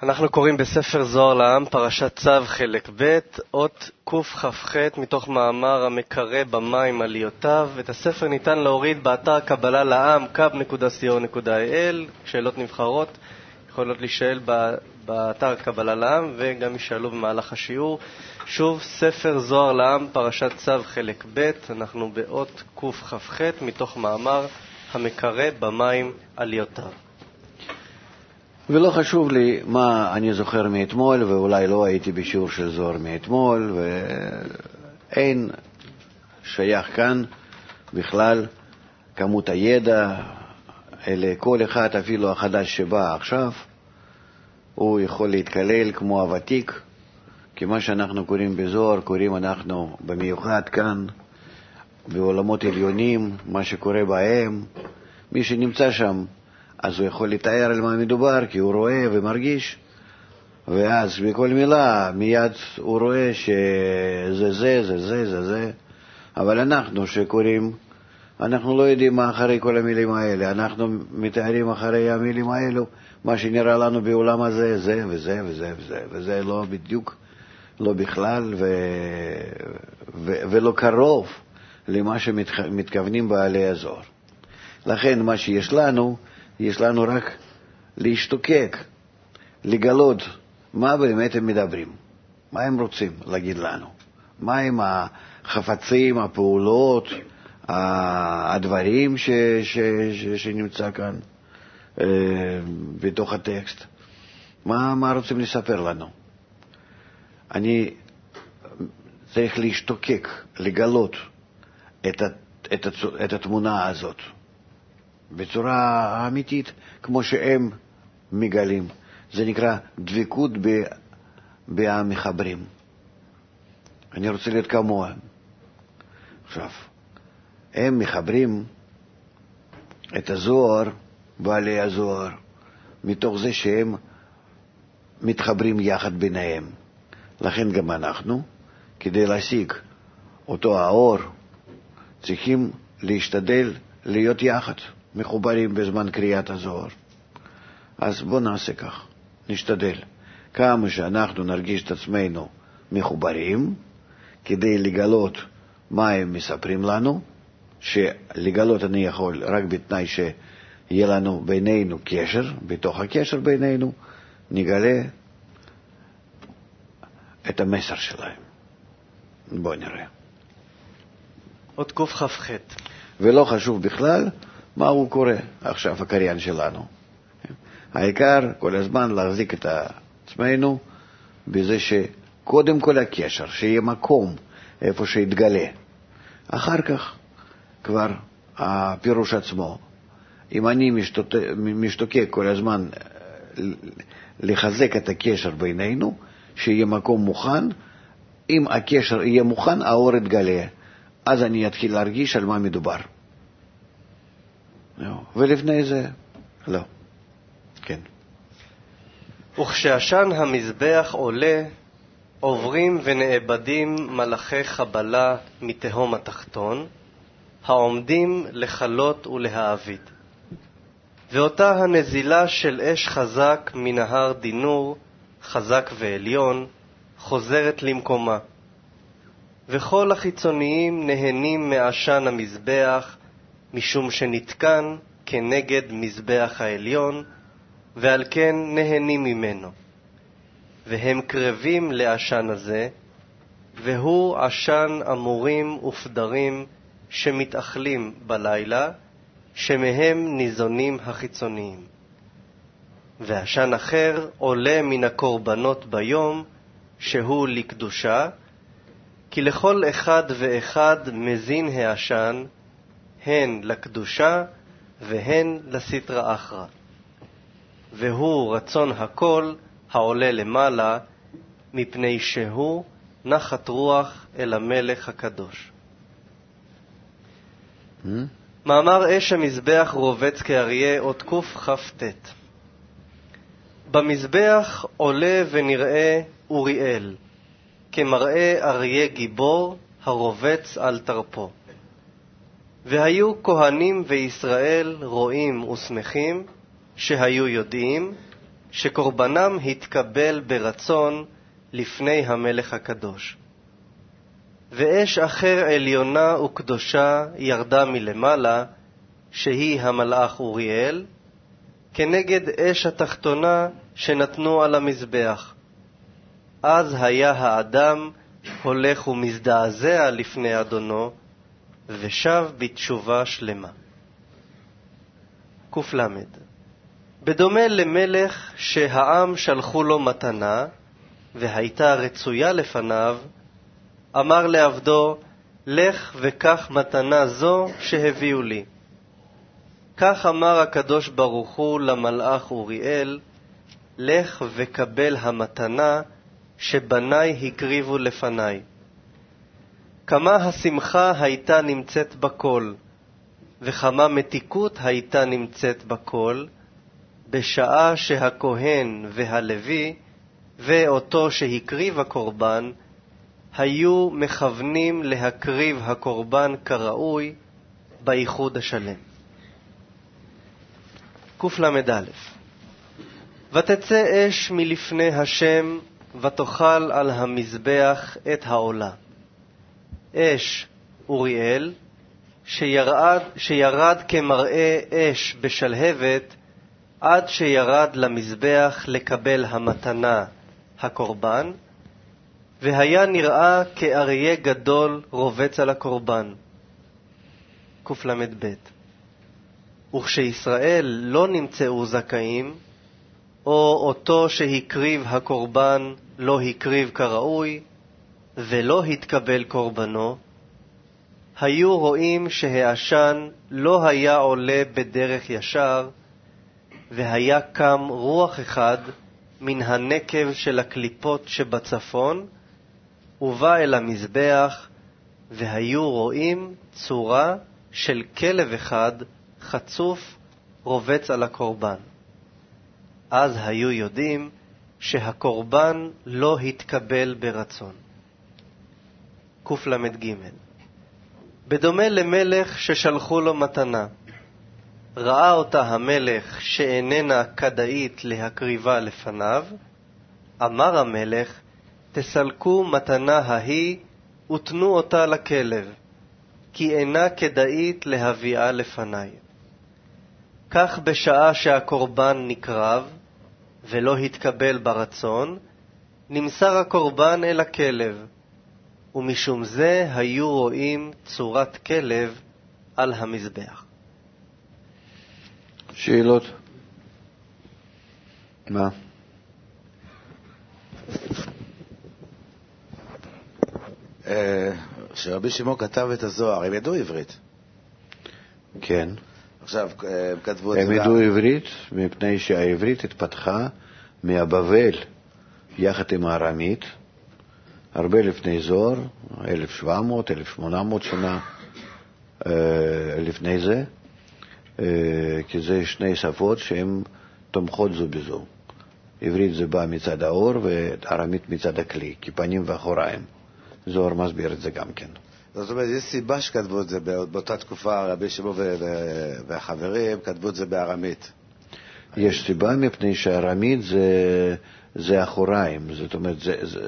אנחנו קוראים בספר זוהר לעם, פרשת צו חלק ב', אות קכ"ח, מתוך מאמר המקרא במים עליותיו. את הספר ניתן להוריד באתר קבלה לעם, kab.co.il. שאלות נבחרות יכולות להישאל באתר קבלה לעם, וגם יישאלו במהלך השיעור. שוב, ספר זוהר לעם, פרשת צו חלק ב', אנחנו באות קכ"ח, מתוך מאמר המקרא במים עליותיו. ולא חשוב לי מה אני זוכר מאתמול, ואולי לא הייתי בשיעור של זוהר מאתמול, ואין שייך כאן בכלל כמות הידע, אלא כל אחד, אפילו החדש שבא עכשיו, הוא יכול להתקלל כמו הוותיק, כי מה שאנחנו קוראים בזוהר, קוראים אנחנו במיוחד כאן, בעולמות עליונים, מה שקורה בהם, מי שנמצא שם, אז הוא יכול לתאר על מה מדובר, כי הוא רואה ומרגיש, ואז בכל מילה מיד הוא רואה שזה זה, זה זה, זה זה. אבל אנחנו שקוראים, אנחנו לא יודעים מה אחרי כל המילים האלה, אנחנו מתארים אחרי המילים האלו, מה שנראה לנו בעולם הזה, זה וזה וזה וזה, וזה לא בדיוק, לא בכלל, ולא קרוב למה שמתכוונים בעלי הזוהר. לכן מה שיש לנו, יש לנו רק להשתוקק, לגלות מה באמת הם מדברים, מה הם רוצים להגיד לנו, מה הם החפצים, הפעולות, הדברים שנמצא כאן בתוך הטקסט, מה רוצים לספר לנו. אני צריך להשתוקק, לגלות את התמונה הזאת בצורה אמיתית, כמו שהם מגלים. זה נקרא דבקות במחברים. אני רוצה להיות כמוהם. עכשיו, הם מחברים את הזוהר, בעלי הזוהר, מתוך זה שהם מתחברים יחד ביניהם. לכן גם אנחנו, כדי להשיג אותו האור, צריכים להשתדל להיות יחד, מחוברים בזמן קריאת הזוהר. אז בואו נעשה כך, נשתדל. כמה שאנחנו נרגיש את עצמנו מחוברים, כדי לגלות מה הם מספרים לנו, שלגלות אני יכול רק בתנאי שיהיה לנו בינינו קשר, בתוך הקשר בינינו נגלה את המסר שלהם. בואו נראה. עוד קכ"ח. ולא חשוב בכלל מה הוא קורא עכשיו, הקריין שלנו. העיקר כל הזמן להחזיק את עצמנו בזה שקודם כל הקשר, שיהיה מקום איפה שיתגלה. אחר כך כבר הפירוש עצמו. אם אני משתוקק כל הזמן לחזק את הקשר בינינו, שיהיה מקום מוכן, אם הקשר יהיה מוכן, האור יתגלה. אז אני אתחיל להרגיש על מה מדובר. ולפני זה, לא. כן. וכשעשן המזבח עולה, עוברים ונאבדים מלאכי חבלה מתהום התחתון, העומדים לחלות ולהעביד. ואותה הנזילה של אש חזק מנהר דינור, חזק ועליון, חוזרת למקומה. וכל החיצוניים נהנים מעשן המזבח, משום שנתקן כנגד מזבח העליון, ועל כן נהנים ממנו. והם קרבים לעשן הזה, והוא עשן אמורים ופדרים שמתאכלים בלילה, שמהם ניזונים החיצוניים. ועשן אחר עולה מן הקורבנות ביום, שהוא לקדושה, כי לכל אחד ואחד מזין העשן, הן לקדושה והן לסטרא אחרא. והוא רצון הכל העולה למעלה, מפני שהוא נחת רוח אל המלך הקדוש. מאמר אש המזבח רובץ כאריה, אות קכ"ט. במזבח עולה ונראה אוריאל, כמראה אריה גיבור הרובץ על תרפו. והיו כהנים וישראל רואים ושמחים, שהיו יודעים שקורבנם התקבל ברצון לפני המלך הקדוש. ואש אחר עליונה וקדושה ירדה מלמעלה, שהיא המלאך אוריאל, כנגד אש התחתונה שנתנו על המזבח. אז היה האדם הולך ומזדעזע לפני אדונו, ושב בתשובה שלמה. ק"ל. בדומה למלך שהעם שלחו לו מתנה, והייתה רצויה לפניו, אמר לעבדו, לך וקח מתנה זו שהביאו לי. כך אמר הקדוש ברוך הוא למלאך אוריאל, לך וקבל המתנה שבניי הקריבו לפניי. כמה השמחה הייתה נמצאת בכל, וכמה מתיקות הייתה נמצאת בכל, בשעה שהכהן והלוי ואותו שהקריב הקורבן היו מכוונים להקריב הקורבן כראוי בייחוד השלם. ק"ל. ותצא אש מלפני השם ותאכל על המזבח את העולה. אש אוריאל שירד כמראה אש בשלהבת עד שירד למזבח לקבל המתנה, הקורבן, והיה נראה כאריה גדול רובץ על הקורבן. ק"ל"ב. וכשישראל לא נמצאו זכאים, או אותו שהקריב הקורבן לא הקריב כראוי, ולא התקבל קורבנו, היו רואים שהעשן לא היה עולה בדרך ישר, והיה קם רוח אחד מן הנקב של הקליפות שבצפון, ובא אל המזבח, והיו רואים צורה של כלב אחד חצוף רובץ על הקורבן. אז היו יודעים שהקורבן לא התקבל ברצון. ק"ל"ג. בדומה למלך ששלחו לו מתנה, ראה אותה המלך שאיננה כדאית להקריבה לפניו, אמר המלך, תסלקו מתנה ההיא ותנו אותה לכלב, כי אינה כדאית להביאה לפניי. כך בשעה שהקורבן נקרב ולא התקבל ברצון, נמסר הקורבן אל הכלב, ומשום זה היו רואים צורת כלב על המזבח. שאלות? מה? שרבי שמעון כתב את הזוהר, הם ידעו עברית? כן. עכשיו, הם כתבו את זה... הם ידעו עברית מפני שהעברית התפתחה מהבבל יחד עם הארמית, הרבה לפני זוהר, 1700, 1800 שנה לפני זה, כי זה שני שפות שהן תומכות זו בזו. עברית זה בא מצד האור וארמית מצד הכלי, כפנים ואחוריים. זוהר מסביר את זה גם כן. זאת אומרת, יש סיבה שכתבו את זה באותה תקופה, רבי שמעון והחברים כתבו את זה בארמית. יש סיבה מפני שארמית זה אחוריים, זאת אומרת,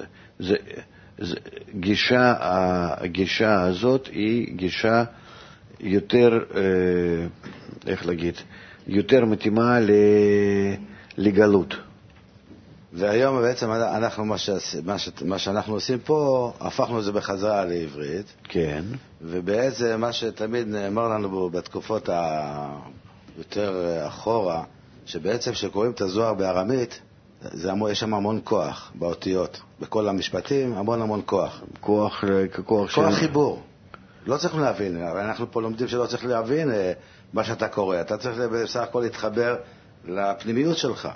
הגישה הזאת היא גישה יותר, איך להגיד, יותר מתאימה לגלות. והיום בעצם אנחנו, מה שאנחנו עושים פה, הפכנו את זה בחזרה לעברית. כן. ובעצם מה שתמיד נאמר לנו בתקופות היותר אחורה, שבעצם שקוראים את הזוהר בארמית, יש שם המון כוח באותיות, בכל המשפטים, המון כוח. כוח חיבור. לא צריך להבין, אבל אנחנו פה לומדים שלא צריך להבין מה שאתה קורא. אתה צריך בסך הכל להתחבר לפנימיות שלך.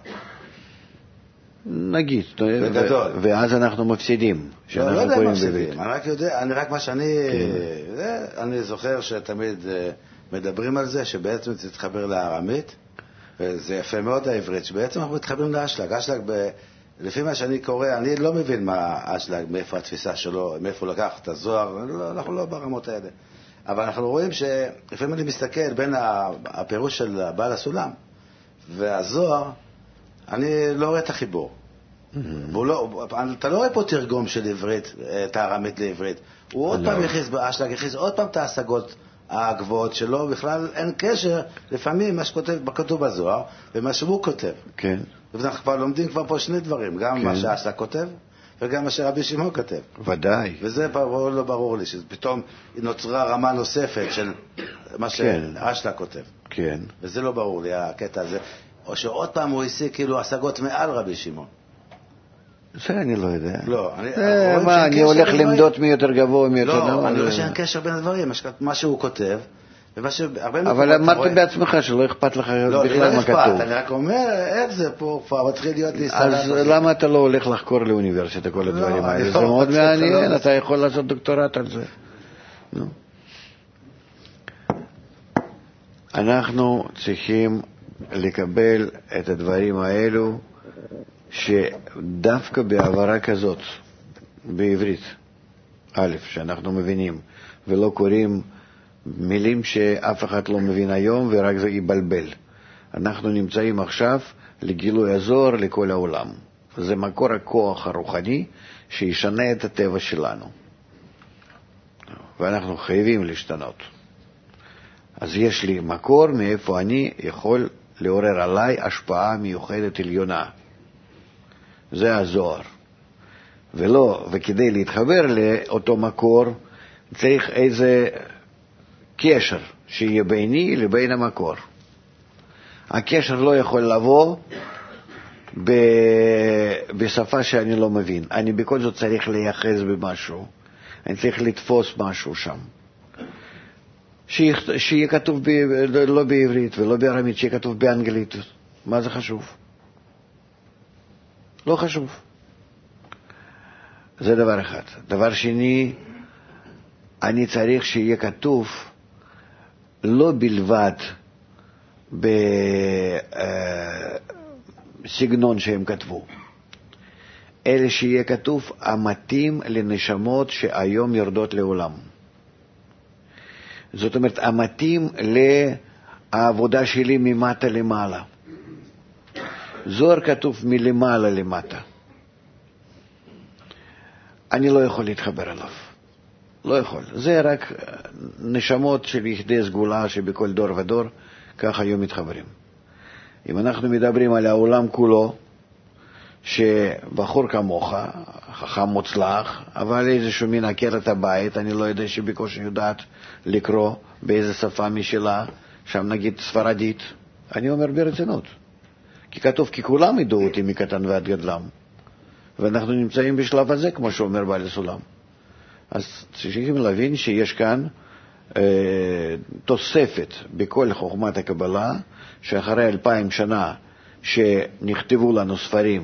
נגיד, בגדול. ואז אנחנו מפסידים. לא יודע מה מפסידים, אני רק מה שאני... אני זוכר שתמיד מדברים על זה, שבעצם תתחבר לארמית, וזה יפה מאוד העברית, שבעצם אנחנו מתחברים לאשלג. אשלג, לפי מה שאני קורא, אני לא מבין מה אשלג, מאיפה התפיסה שלו, מאיפה הוא לקח את הזוהר, אנחנו לא ברמות האלה. אבל אנחנו רואים שלפעמים אני מסתכל בין הפירוש של בעל הסולם והזוהר, אני לא רואה את החיבור. אתה לא רואה פה תרגום של עברית, את הארמית לעברית. הוא עוד פעם הכניס עוד פעם את ההשגות הגבוהות שלו, בכלל אין קשר לפעמים מה שכתוב בזוהר ומה שהוא כותב. כן. ואנחנו כבר לומדים כבר פה שני דברים, גם מה שאשלה כותב וגם מה שרבי שמעון כותב. ודאי. וזה לא ברור לי, שפתאום נוצרה רמה נוספת של מה שאשלה כותב. כן. וזה לא ברור לי, הקטע הזה. או שעוד פעם הוא השיג כאילו השגות מעל רבי שמעון. זה אני לא יודע. לא, אני הולך למדוד מי יותר גבוה ומי יותר נמוך. לא, אני רואה שאין קשר בין הדברים, מה שהוא כותב, אבל אמרת בעצמך שלא אכפת לך בכלל מה כתוב. לא אכפת, אני רק אומר, איך זה פה כבר מתחיל להיות לי סלט. אז למה אתה לא הולך לחקור לאוניברסיטה כל הדברים האלה? זה מאוד מעניין, אתה יכול לעשות דוקטורט על זה. אנחנו צריכים לקבל את הדברים האלו, שדווקא בעברה כזאת, בעברית, א', שאנחנו מבינים, ולא קוראים מילים שאף אחד לא מבין היום ורק זה יבלבל. אנחנו נמצאים עכשיו לגילוי הזוהר לכל העולם. זה מקור הכוח הרוחני שישנה את הטבע שלנו. ואנחנו חייבים להשתנות. אז יש לי מקור מאיפה אני יכול לעורר עליי השפעה מיוחדת עליונה. זה הזוהר. וכדי להתחבר לאותו מקור צריך איזה קשר שיהיה ביני לבין המקור. הקשר לא יכול לבוא בשפה שאני לא מבין. אני בכל זאת צריך לייחס במשהו. אני צריך לתפוס משהו שם. שיהיה כתוב לא בעברית ולא בארמית, שיהיה כתוב באנגלית. מה זה חשוב? לא חשוב. זה דבר אחד. דבר שני, אני צריך שיהיה כתוב לא בלבד בסגנון שהם כתבו, אלא שיהיה כתוב המתאים לנשמות שהיום יורדות לעולם. זאת אומרת, המתאים לעבודה שלי ממטה למעלה. זוהר כתוב מלמעלה למטה. אני לא יכול להתחבר אליו. לא יכול. זה רק נשמות של יחידי סגולה שבכל דור ודור ככה היו מתחברים. אם אנחנו מדברים על העולם כולו, שבחור כמוך, חכם מוצלח, אבל איזשהו מין עקרת הבית, אני לא יודע שבקושי יודעת לקרוא באיזה שפה משלה, שם נגיד ספרדית, אני אומר ברצינות. כי כתוב, כי כולם ידעו אותי מקטן ועד גדלם. ואנחנו נמצאים בשלב הזה, כמו שאומר בעל הסולם. אז צריכים להבין שיש כאן תוספת בכל חוכמת הקבלה, שאחרי 2000 שנה שנכתבו לנו ספרים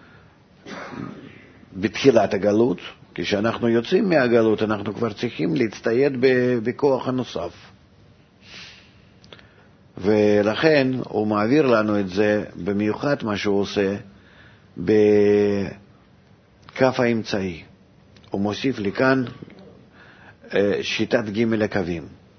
בתחילת הגלות, כשאנחנו יוצאים מהגלות אנחנו כבר צריכים להצטייד בכוח הנוסף. ולכן הוא מעביר לנו את זה במיוחד מה שהוא עושה בכף האמצעי. הוא מוסיף לי כאן שיטת ג' הקווים,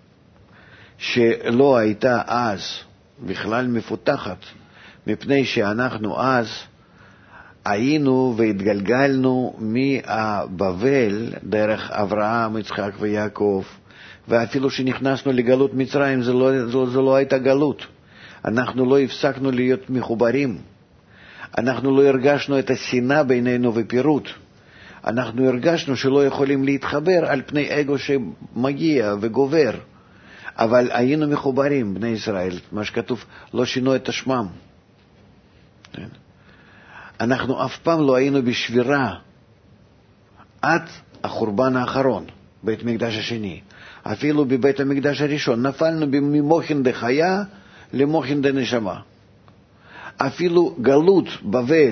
שלא הייתה אז בכלל מפותחת, מפני שאנחנו אז היינו והתגלגלנו מבבל דרך אברהם, יצחק ויעקב, ואפילו שנכנסנו לגלות מצרים זה לא הייתה גלות. אנחנו לא הפסקנו להיות מחוברים. אנחנו לא הרגשנו את השנאה בינינו ופירוט. אנחנו הרגשנו שלא יכולים להתחבר על פני אגו שמגיע וגובר. אבל היינו מחוברים, בני ישראל, מה שכתוב, לא שינו את השמם. אנחנו אף פעם לא היינו בשבירה עד החורבן האחרון, בית מקדש השני. אפילו בבית המקדש הראשון נפלנו ממוחין דחיה למוחין דנשמה. אפילו גלות בבל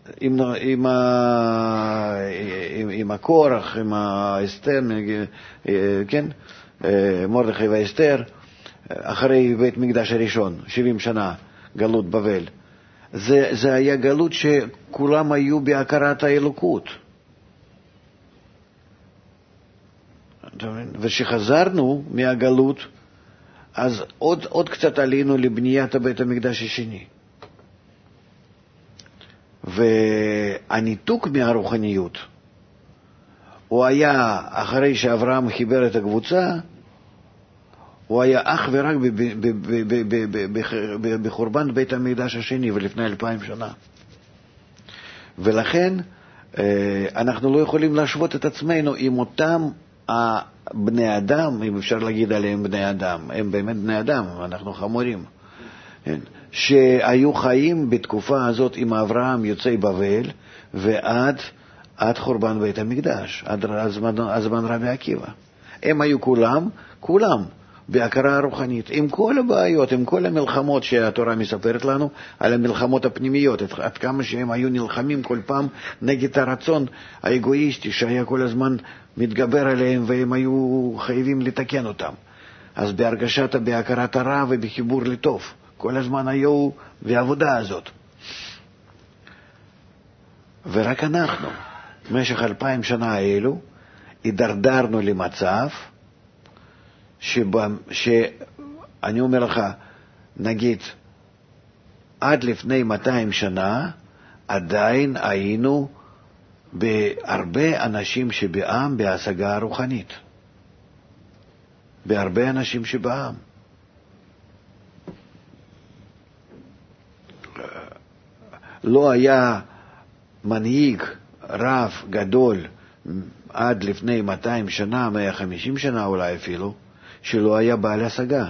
עם הקורח, עם האסתר, כן? מרדכי ואסתר, אחרי בית מקדש הראשון, 70 שנה גלות בבל. זה היה גלות שכולם היו בהכרת האלוקות. ושחזרנו מהגלות, אז עוד קצת עלינו לבניית בית המקדש השני. והניתוק מהרוחניות, הוא היה, אחרי שאברהם חיבר את הקבוצה, הוא היה אך ורק בחורבן בית המקדש השני ולפני 2000 שנה. ולכן אנחנו לא יכולים להשוות את עצמנו עם אותם בני אדם, אם אפשר להגיד עליהם בני אדם, הם באמת בני אדם, אנחנו חמורים, שהיו חיים בתקופה הזאת עם אברהם יוצאי בבל ועד חורבן בית המקדש, עד הזמן רבי עקיבא. הם היו כולם בהכרה הרוחנית, עם כל הבעיות, עם כל המלחמות שהתורה מספרת לנו, על המלחמות הפנימיות, עד כמה שהם היו נלחמים כל פעם נגד הרצון האגואיסטי שהיה כל הזמן מתגבר עליהם, והם היו חייבים לתקן אותם. אז בהכרת הרע ובחיבור לטוב, כל הזמן היו בעבודה הזאת. ורק אנחנו, במשך 2000 שנה האלו, הידרדרנו למצב שאני אומר לך, נגיד, עד לפני 200 שנה, עדיין היינו בהרבה אנשים שבעם בהשגה הרוחנית. בהרבה אנשים שבעם. לא היה מנהיג רב גדול עד לפני 200 שנה, 150 שנה אולי אפילו, שלא היה בעל השגה.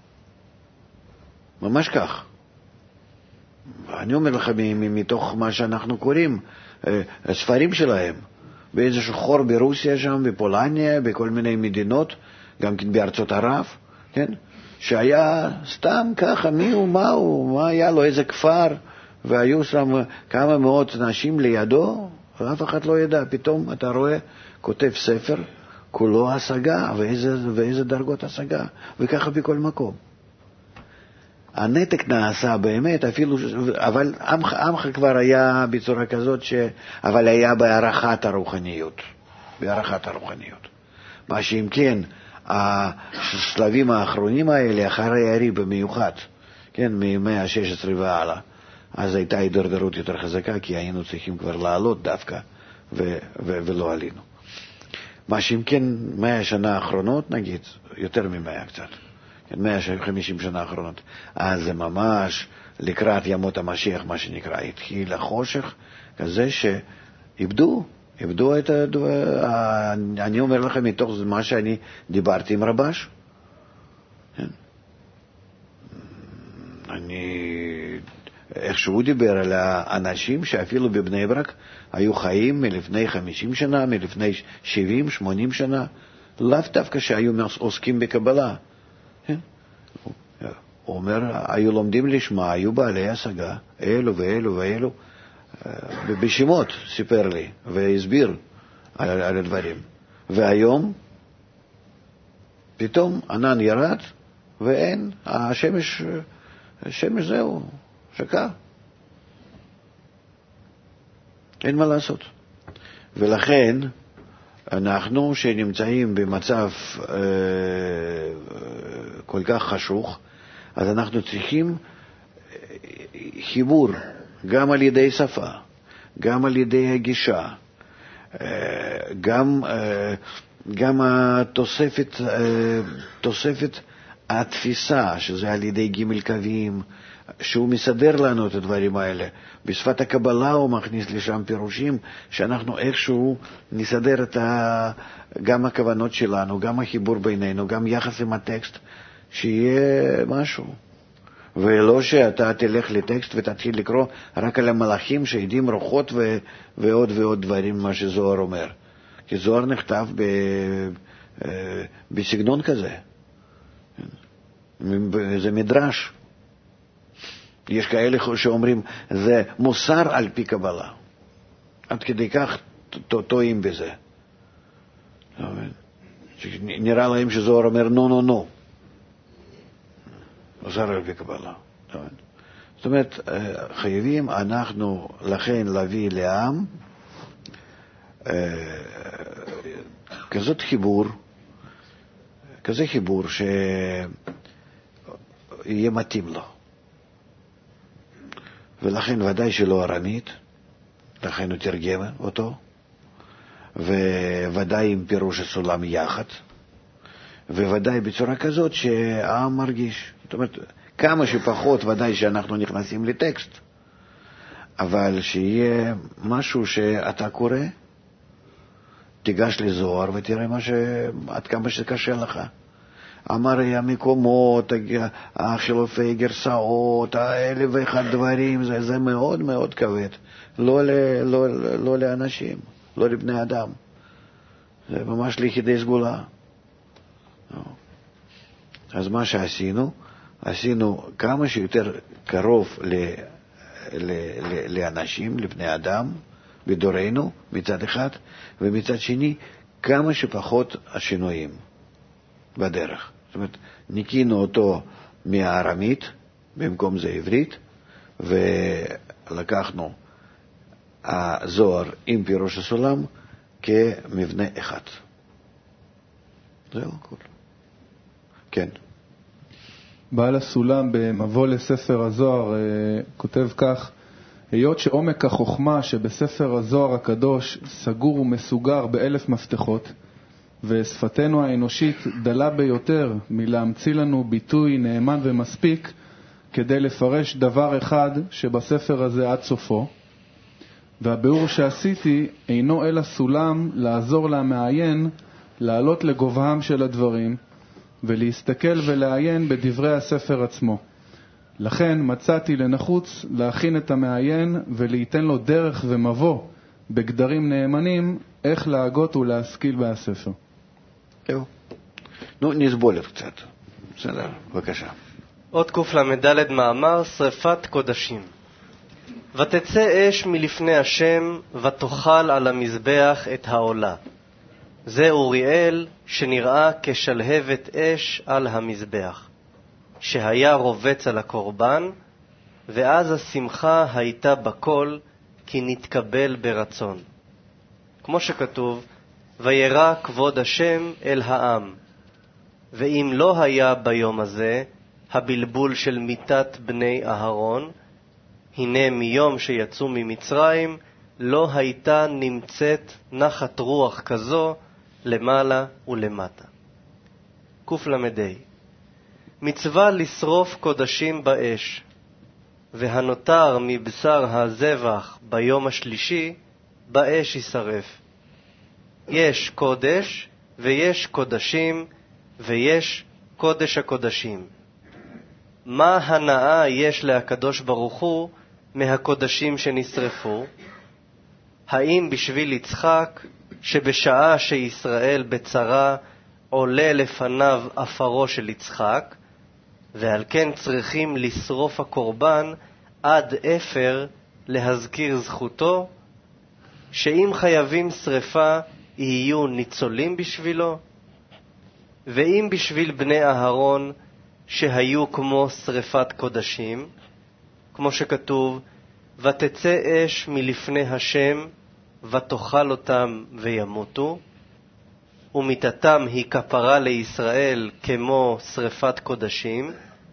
ממש כך. אני אומר לך, מתוך מה שאנחנו קוראים, הספרים שלהם, באיזשהו חור ברוסיה שם, בפולניה, בכל מיני מדינות, גם כן בארצות ערב, כן? שהיה סתם ככה, מה היה לו, איזה כפר, והיו שם כמה מאות נשים לידו, ואף אחד לא ידע. פתאום אתה רואה, כותב ספר, כולו השגה, ואיזה דרגות השגה, וככה בכל מקום. הנתק נעשה באמת, אפילו, אבל עמך כבר היה בצורה כזאת, אבל היה בהערכת הרוחניות. מה שאם כן, השלבים האחרונים האלה, אחרי הרי במיוחד, כן, ממאה ה-16 והלאה, אז הייתה הידרדרות יותר חזקה, כי היינו צריכים כבר לעלות דווקא, ולא עלינו. מה שאם כן, 100 שנה האחרונות, נגיד, יותר מ100 קצת, 150 שנה האחרונות, אז זה ממש לקראת ימות המשיח, מה שנקרא, התחיל החושך כזה שאיבדו את אני אומר לכם מתוך מה שאני דיברתי עם רבש, איך שהוא דיבר על האנשים שאפילו בבני ברק היו חיים מלפני 50 שנה, מלפני 70, 80 שנה, לאו דווקא שהיו עוסקים בקבלה. הוא אומר, היו לומדים לשמה, היו בעלי השגה, אלו ואלו ואלו, בשמות סיפר לי והסביר על הדברים. והיום פתאום ענן ירד ואין, השמש זהו, שקע. אין מה לעשות. ולכן אנחנו שנמצאים במצב כל כך חשוך, אז אנחנו צריכים חיבור גם על ידי שפה, גם על ידי הגישה, גם תוספת התפיסה, שזה על ידי ג' קווים, שהוא מסדר לנו את הדברים האלה. בשפת הקבלה הוא מכניס לשם פירושים שאנחנו איכשהו נסדר גם הכוונות שלנו, גם החיבור בינינו, גם יחס עם הטקסט, שיהיה משהו. ולא שאתה תלך לטקסט ותתחיל לקרוא רק על המלאכים שעדים רוחות ועוד ועוד דברים, מה שזוהר אומר. כי זוהר נכתב בסגנון כזה. זה מדרש. יש כאלה שאומרים, זה מוסר על פי קבלה. עד כדי כך טועים בזה. נראה להם שזוהר אומר, נו. מוסר על פי קבלה. זאת אומרת, חייבים אנחנו לכן להביא לעם כזה חיבור שיהיה מתאים לו. ולכן ודאי שלא ארמית, לכן הוא תרגם אותו, וודאי עם פירוש הסולם יחד, וודאי בצורה כזאת שהעם מרגיש. זאת אומרת, כמה שפחות ודאי שאנחנו נכנסים לטקסט, אבל שיהיה משהו שאתה קורא, תיגש לזוהר ותראה עד כמה שקשה לך. אמר המקומות, החילופי גרסאות, האלף ואחד דברים, זה מאוד מאוד כבד. לא לאנשים, לא לבני אדם. זה ממש ליחידי סגולה. אז מה שעשינו, עשינו כמה שיותר קרוב לאנשים, לבני אדם, בדורנו, מצד אחד, ומצד שני, כמה שפחות השינויים בדרך. זאת אומרת, ניקינו אותו מהארמית, במקום זה עברית, ולקחנו הזוהר עם פירוש הסולם כמבנה אחד. זהו, הכל. כן. בעל הסולם במבוא לספר הזוהר כותב כך: היות שעומק החוכמה שבספר הזוהר הקדוש סגור ומסוגר באלף מפתחות, ושפתנו האנושית דלה ביותר מלהמציא לנו ביטוי נאמן ומספיק כדי לפרש דבר אחד שבספר הזה עד סופו, והביאור שעשיתי אינו אלא סולם לעזור למעיין לעלות לגובהם של הדברים ולהסתכל ולעיין בדברי הספר עצמו. לכן מצאתי לנחוץ להכין את המעיין ולהיתן לו דרך ומבוא בגדרים נאמנים איך להגות ולהשכיל בספר. זהו. נו, נסבול קצת. בסדר, בבקשה. עוד קל"ד מאמר שריפת קודשים. ותצא אש מלפני השם ותאכל על המזבח את העולה. זה אוריאל שנראה כשלהבת אש על המזבח, שהיה רובץ על הקורבן, ואז השמחה הייתה בכל, כי נתקבל ברצון. כמו שכתוב, וירא כבוד השם אל העם. ואם לא היה ביום הזה הבלבול של מיתת בני אהרון, הנה מיום שיצאו ממצרים לא הייתה נמצאת נחת רוח כזו למעלה ולמטה. קל"ה. מצווה לשרוף קודשים באש, והנותר מבשר הזבח ביום השלישי באש ישרף. יש קודש ויש קודשים ויש קודש הקודשים. מה הנאה יש להקדוש ברוך הוא מהקודשים שנשרפו? האם בשביל יצחק שבשעה שישראל בצרה עולה לפניו אפרו של יצחק, ועל כן צריכים לשרוף הקורבן עד אפר להזכיר זכותו, שאם חייבים שריפה יהיו ניצולים בשבילו? ואם בשביל בני אהרון שהיו כמו שריפת קודשים, כמו שכתוב, ותצא אש מלפני השם ותאכל אותם וימותו, ומיתתם היא כפרה לישראל כמו שריפת קודשים,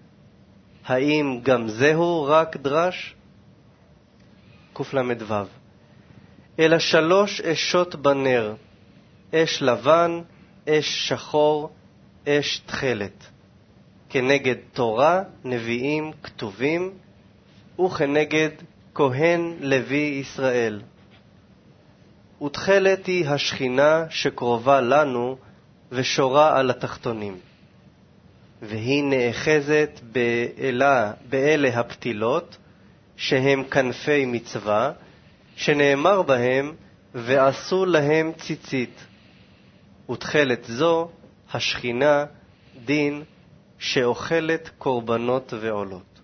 האם גם זהו רק דרש? קל"ו. אלא 3 אשות בנר, אש לבן, אש שחור, אש תכלת, כנגד תורה, נביאים, כתובים, וכנגד כהן לוי ישראל. ותכלת היא השכינה שקרובה לנו ושורה על התחתונים, והיא נאחזת באלה הפתילות שהם כנפי מצווה, שנאמר בהם ועשו להם ציצית. ותכלת זו השכינה דין שאוכלת קורבנות ועולות.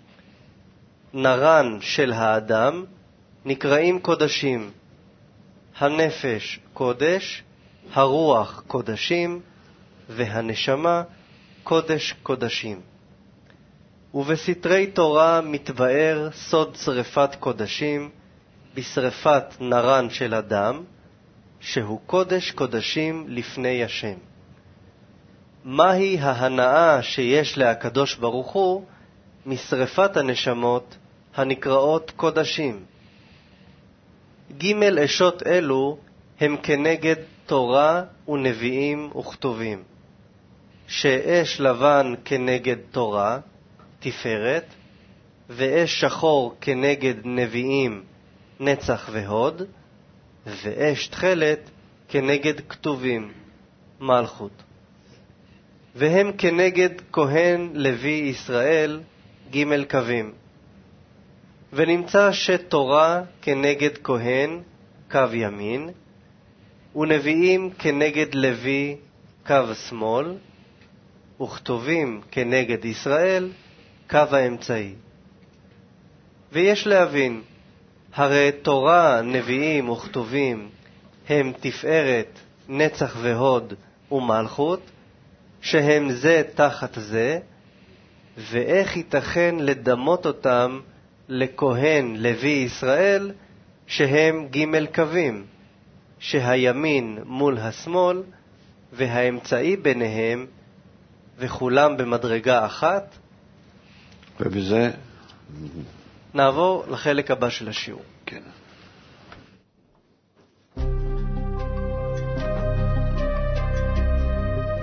נרן של האדם נקראים קודשים, הנפש קודש, הרוח קודשים, והנשמה קודש קודשים. ובסתרי תורה מתבאר סוד שריפת קודשים בשריפת נרן של אדם, שהוא קודש קודשים לפני השם. מהי ההנאה שיש להקדוש ברוך הוא משריפת הנשמות הנקראות קודשים? ג' אשות אלו הם כנגד תורה ונביאים וכתובים, שאש לבן כנגד תורה, תפארת, ואש שחור כנגד נביאים, נצח והוד, ואש תכלת כנגד כתובים, מלכות. והם כנגד כהן לוי ישראל, ג' קווים. ונמצא שתורה כנגד כהן, קו ימין, ונביאים כנגד לוי, קו שמאל, וכתובים כנגד ישראל, קו האמצעי. ויש להבין, הרי תורה, נביאים וכתובים הם תפארת, נצח והוד ומלכות, שהם זה תחת זה, ואיך ייתכן לדמות אותם לכהן לוי ישראל, שהם ג' קווים, שהימין מול השמאל, והאמצעי ביניהם, וכולם במדרגה אחת. ובזה נעבור לחלק הבא של השיעור. כן.